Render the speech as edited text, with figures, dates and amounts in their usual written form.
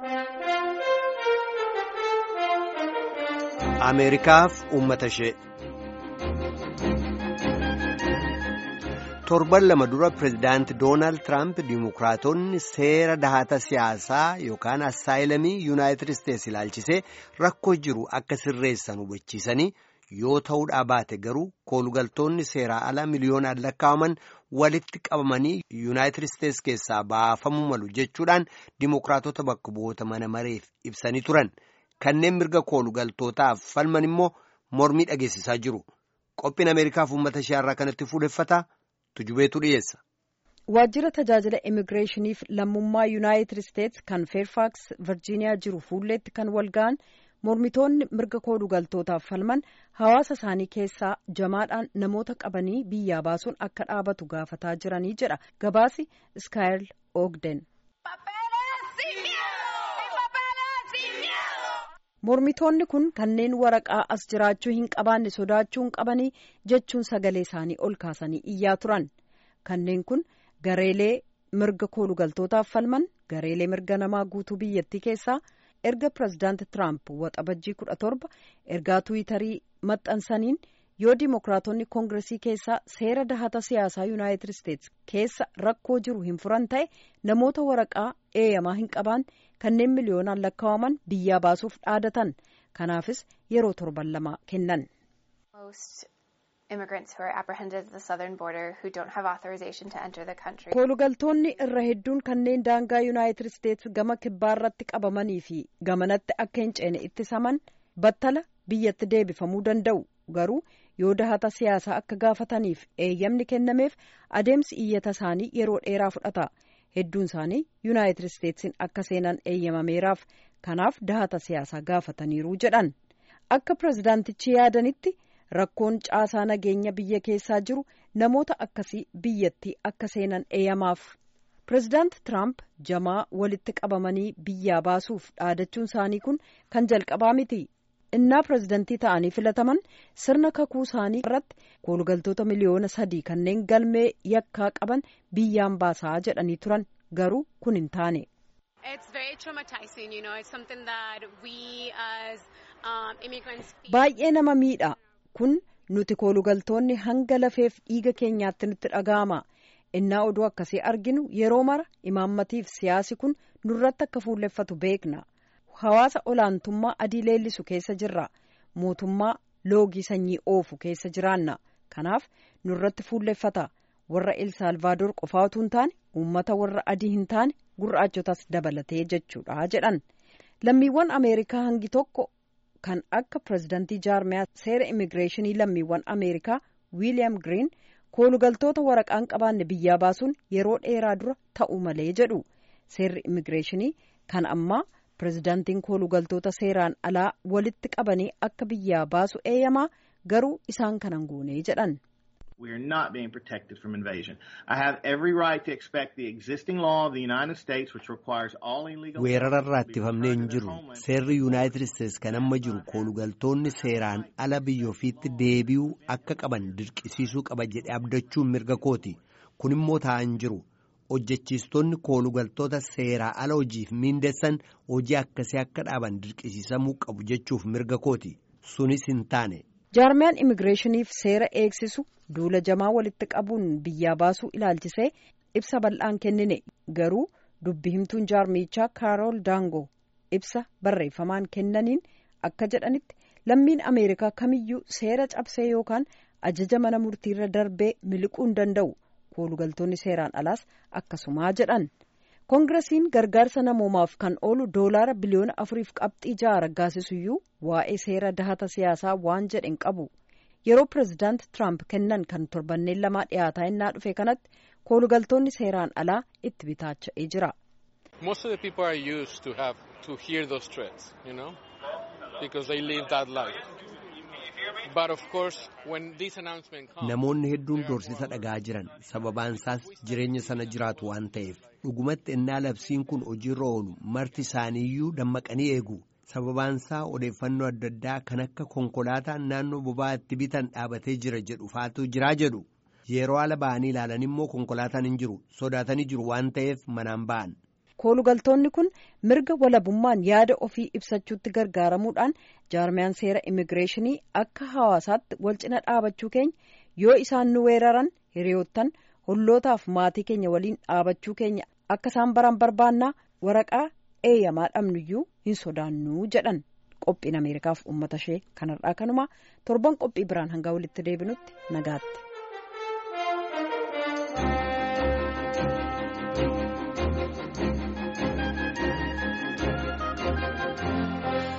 Ameerikaaf uummata ishee. Torban lama dura pireezidaanti Doonaald Tiraamp Dimookiraatonni seera dahata siyaasaa yookaan assaayilamii Yuunaayitid Isteetsi ilaalchisee rakkoo jiru akka sirreessan hubachiisanii yoo ta'uudhaa baate garuu koolugaltoonni seeraa ala miliyoonaan lakkaa'aman walitti qabamanii Yuunaayitid Isteetsi keessaa baafamuu malu jechuudhaan Dimookiraatota bakka bu'oota mana mareef ibsanii turan. Kanneen mirga koolugaltootaaf falman immoo mormii dhageessisaa jiru. Qophiin Ameerikaaf uummata ishee irraa kanatti fuudheffata. Tujubeetu dhiyeessa. Waajjira tajaajila immigireeshiniif lammummaa Yuunaayitid Isteetsi kan Feerfaaks Virjiiniyaa jiru fuulleetti kan walga'an mormitoonni mirga koolugaltootaaf falman hawaasa isaanii keessaa jamaadhaan namoota qabanii biyyaa baasuun akka dhaabatu gaafataa jiranii jedha gabaasi Iskaayil Oogden. Mormitoonni kun kanneen waraqaa as jiraachuu hin qabaanne sodaachuu hin qabanii jechuun sagalee isaanii ol kaasanii iyyaa turan. Kanneen kun gareelee mirga koolugaltootaaf falman gareelee mirga namaa guutuu biyyattii keessaa erga pireezidaanti Tiraamp waxabajjii 17 ergaa Tiwiitarii maxxansaniin yoo Dimookiraatonni Koongiresii keessaa seera dahata siyaasaa Yuunaayitid Isteetsi keessa rakkoo jiru hin furan ta'e namoota waraqaa eeyyamaa hin qabaan kanneen miliyoonaan lakkaa'aman biyyaa baasuuf dhaadatan. Kanaafis yeroo torban lama kennan. Koolugaltoonni irra hedduun kanneen daangaa Yuunaayitid Isteetsi gama kibbaa irratti qabamanii fi gamanatti akka hin ceene ittisaman battala biyyatti deebifamuu danda'u. Garuu yoo dahata siyaasaa akka gaafataniif eeyyamni kennameef adeemsi iyyata isaanii yeroo dheeraa fudhata. Hedduun isaanii Yuunaayitid Isteetsiin akka seenan eeyyamameeraaf kanaaf dahata siyaasaa gaafataniiru jedhan. Akka pireezidaantichi yaadanitti rakkoon caasaa nageenya biyya keessaa jiru namoota akkasii biyyatti akka seenan eeyyamaaf. Pireezidaanti Tiraamp jamaa walitti qabamanii biyyaa baasuuf dhaadachuun isaanii kun kan jalqabaa miti. Innaa pireezidantii ta'anii filataman sirna kakuu isaanii irratti koolugaltoota miliyoona 3 kanneen galmee yakkaa qaban biyyaan baasaa jedhanii turan garuu kun hin taane. Baay'ee nama miidha. Kun nuti koolugaltoonni hanga lafeef dhiiga keenyaatti nutti dhaga'ama. Innaa oduu akkasii arginu yeroo mara imaammatiif siyaasi kun nurratti akka fuulleffatu beekna. Hawaasa olaantummaa adii leellisu keessa jirra. Mootummaa loogii sanyii oofu keessa jiraanna. Kanaaf nurratti fuulleffata. Warra Elsaalvaadoor qofaa utuu hin taane uummata warra adii hin taane gurraachotas dabalatee jechuudha jedhan. Lammiiwwan Ameerikaa hangi tokko kan akka pireezidantii jaarmiyaa seera immigireeshinii lammiiwwan Ameerikaa Wiiliyaam Giriin koolugaltoota waraqaan qabaanne biyyaa baasuun yeroo dheeraa dura ta'uu malee jedhu. Seerri immigireeshinii kan ammaa pireezidaantiin koolugaltoota seeraan alaa walitti qabanii akka biyyaa baasu eeyyamaa garuu isaan kanan goonee jedhan. We are not being protected from invasion. I have every right to expect the existing law of the United States which requires all illegal weerararraa ittifamnee hin jiru. Seerri Yuunaayitid Isteetsi kan amma jiru koolugaltoonni seeraan ala biyya ofiitti deebi'uu akka qaban dirqisiisuu qaba jedhee abdachuun mirga kooti. Kun immoo ta'aa hin jiru. Hojjechiistonni koolugaltoota seeraa ala hojiif miindessan hojii akkasii akka dhaaban dirqisiisamuu qabu jechuuf mirga kooti. Sunis hin taane. Jaarmiyaan immigireeshiniif seera eegsisu duula jamaa walitti qabuun biyyaa baasuu ilaalchisee ibsa bal'aan kennine garuu dubbi himtuun jaarmichaa Kaarool Daangoo ibsa barreeffamaan kennaniin akka jedhanitti lammiin Ameerikaa kamiyyuu seera cabsee yookaan ajaja mana murtiirra darbee miliquu hin danda'u. Koolugaltoonni seeraan alaas akkasumaa jedhan. Koongiresiin gargaarsa namoomaaf kan oolu doolaara biliyoona 4.6 raggaasisuyyuu waa'ee seera dahata siyaasaa waan jedhen qabu. Yeroo pireezidaanti Tiraamp kennan kan torbanneen lamaa dhiyaataa innaa dhufe kanatti koolugaltoonni seeraan alaa itti bitaacha'ee jira. Most of the people are used to have to hear those threats, you know, because they live that life. But of course, when this announcement comes, namoonni hedduun doorsisa dhagaa jiran sababaan isaas jireenya sana jiraatu waan ta'eef dhugumatti innaa labsiin kun hojiirra oolu marti isaaniiyyuu dammaqanii eegu. Sababaan isaa odeeffannoo adda addaa kan akka konkolaataan naannoo boba'aatti bitan dhaabatee jira jedhu faatu jiraa jedhu. Yeroo ala ba'anii ilaalan immoo konkolaataan hin jiru sodaatanii jiru waan ta'eef manaan ba'an. Koolugaltoonni kun mirga walabummaan yaada ofii ibsachuutti gargaaramuudhaan jaarmiyaan seera immigireeshinii akka hawaasaatti wal cina dhaabachuu keenya yoo isaan nu weeraran hiriyoottan hollootaaf maatii keenya waliin dhaabachuu keenya akka isaan baran barbaannaa waraqaa eeyyamaa dhabnuyyuu hin sodaannuu jedhan. Qophiin Ameerikaaf uummata ishee kanarraa kanuma torban qophii biraan hanga walitti deebinutti nagaatti.